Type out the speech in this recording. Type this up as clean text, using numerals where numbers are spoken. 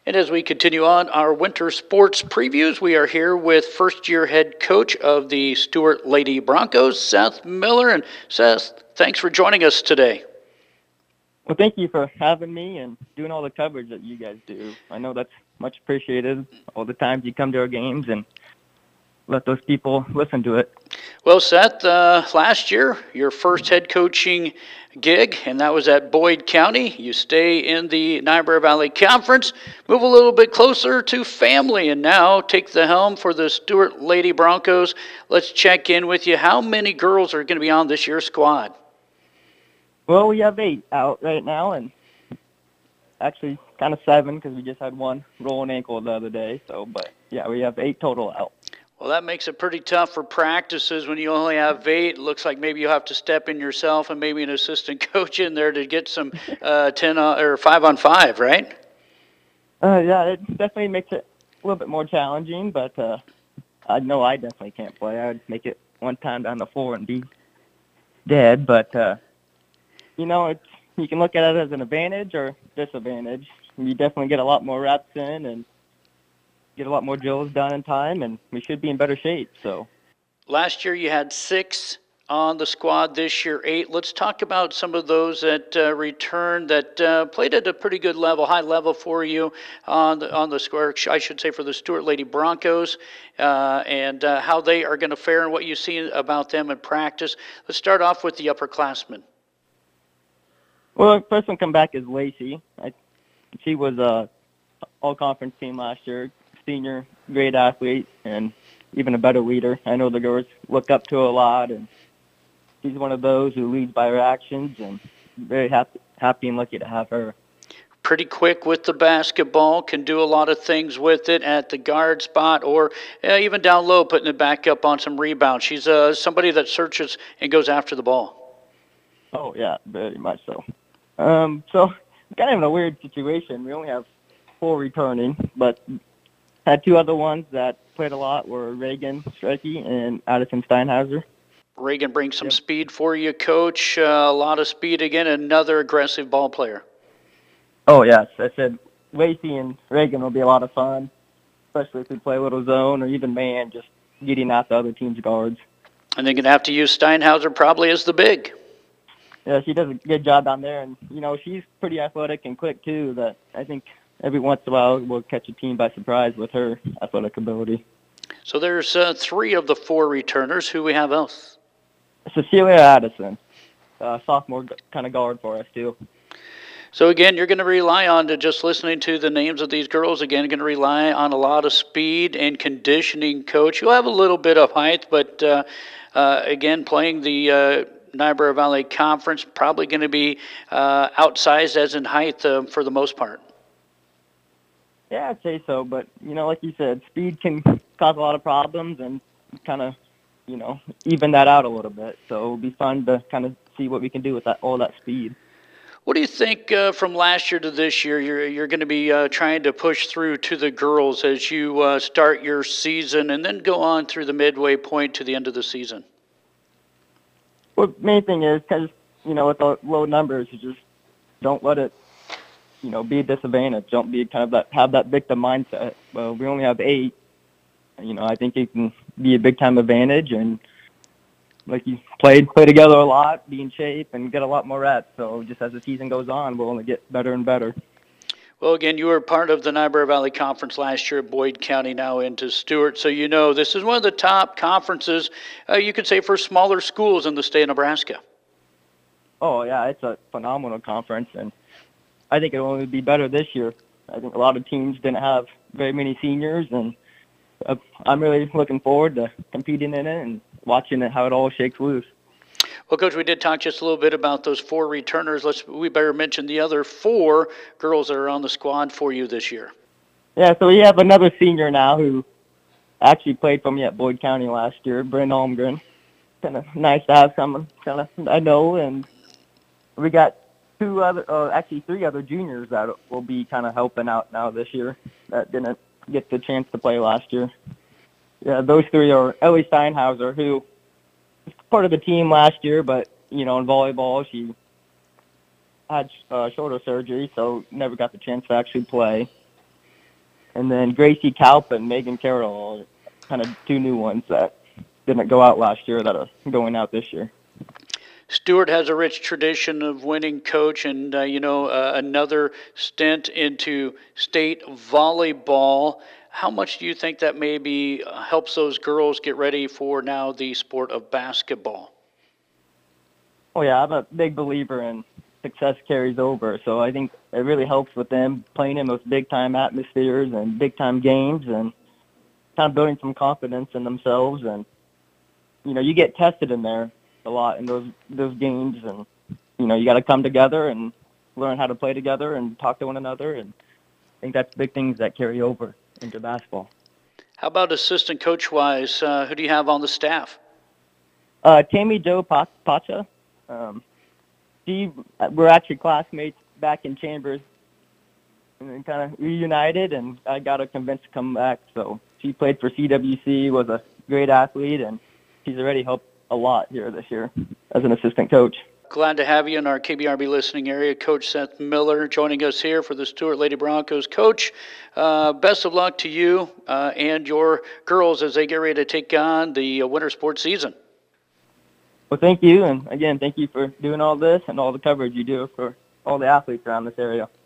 And as we continue on our winter sports previews, we are here with first-year head coach of the Stuart Lady Broncos, Seth Miller. And Seth, thanks for joining us today. Well, thank you for having me and doing all the coverage that you guys do. I know that's much appreciated, all the times you come to our games and let those people listen to it. Well, Seth, last year, your first head coaching gig, and that was at Boyd County. You stay in the Niobrara Valley Conference, move a little bit closer to family, and now take the helm for the Stuart Lady Broncos. Let's check in with you. How many girls are going to be on this year's squad? Well, we have 8 out right now, and actually kind of 7 because we just had one roll an ankle the other day. But yeah, we have 8 total out. Well, that makes it pretty tough for practices when you only have 8. It looks like maybe you'll have to step in yourself and maybe an assistant coach in there to get some 10 or 5-on-5, right? Yeah, it definitely makes it a little bit more challenging, but I know I definitely can't play. I would make it one time down the floor and be dead, but you can look at it as an advantage or disadvantage. You definitely get a lot more reps in and get a lot more drills done in time, and we should be in better shape. So last year you had 6 on the squad. This year 8. Let's talk about some of those that returned that played at a pretty good level, high level for you on the square. I should say for the Stuart Lady Broncos, and how they are going to fare and what you see about them in practice. Let's start off with the upperclassmen. Well, first one come back is Lacey. She was a all-conference team last year, senior, great athlete, and even a better leader. I know the girls look up to her a lot, and she's one of those who leads by her actions, and very happy and lucky to have her. Pretty quick with the basketball, can do a lot of things with it at the guard spot or even down low, putting it back up on some rebounds. She's somebody that searches and goes after the ball. Oh, yeah, very much so. So kind of in a weird situation. We only have 4 returning, but had 2 other ones that played a lot were Reagan Strikey and Addison Steinhauser. Reagan brings some speed for you, Coach. A lot of speed again. Another aggressive ball player. Oh, yes. I said Lacey and Reagan will be a lot of fun, especially if we play a little zone or even man, just getting at the other team's guards. And they're going to have to use Steinhauser probably as the big. Yeah, she does a good job down there, and, she's pretty athletic and quick, too, that I think every once in a while we'll catch a team by surprise with her athletic ability. So there's 3 of the 4 returners. Who we have else? Cecilia Addison, sophomore kind of guard for us, too. So, again, you're going to rely on just listening to the names of these girls. Again, you're going to rely on a lot of speed and conditioning, Coach. You'll have a little bit of height, but, again, playing the Niobrara Valley Conference, probably going to be outsized as in height for the most part. Yeah, I'd say so. But, like you said, speed can cause a lot of problems and kind of, even that out a little bit. So it'll be fun to kind of see what we can do with all that speed. What do you think from last year to this year? You're going to be trying to push through to the girls as you start your season and then go on through the midway point to the end of the season? Well, main thing is, because, with the low numbers, you just don't let it, be a disadvantage. Don't be have that victim mindset. Well, we only have 8. I think it can be a big-time advantage, and like you play together a lot, be in shape, and get a lot more reps. So just as the season goes on, we'll only get better and better. Well, again, you were part of the Niobrara Valley Conference last year at Boyd County, now into Stuart. So this is one of the top conferences, you could say, for smaller schools in the state of Nebraska. Oh, yeah, it's a phenomenal conference, and I think it'll only be better this year. I think a lot of teams didn't have very many seniors, and I'm really looking forward to competing in it and watching how it all shakes loose. Well, Coach, we did talk just a little bit about those 4 returners. We better mention the other 4 girls that are on the squad for you this year. Yeah, so we have another senior now who actually played for me at Boyd County last year, Bryn Almgren. Kind of nice to have someone I know, and we got 3 other juniors that will be kind of helping out now this year that didn't get the chance to play last year. Yeah, those 3 are Ellie Steinhauser, who was part of the team last year, but, in volleyball, she had shoulder surgery, so never got the chance to actually play. And then Gracie Kalp and Megan Carroll are kind of two new ones that didn't go out last year that are going out this year. Stewart has a rich tradition of winning, coach, and another stint into state volleyball. How much do you think that maybe helps those girls get ready for now the sport of basketball? Oh yeah, I'm a big believer in success carries over. So I think it really helps with them playing in those big time atmospheres and big time games and kind of building some confidence in themselves. And you get tested in there a lot in those games, and you got to come together and learn how to play together and talk to one another. And I think that's big things that carry over into basketball. How about assistant coach wise? Who do you have on the staff? Tammy Jo Pacha. We're actually classmates back in Chambers, and then kind of reunited, and I got her convinced to come back. So she played for CWC, was a great athlete, and she's already helped a lot here this year as an assistant coach. Glad to have you in our KBRB listening area. Coach Seth Miller joining us here for the Stewart Lady Broncos. Coach, best of luck to you and your girls as they get ready to take on the winter sports season. Well, thank you, and again, thank you for doing all this and all the coverage you do for all the athletes around this area.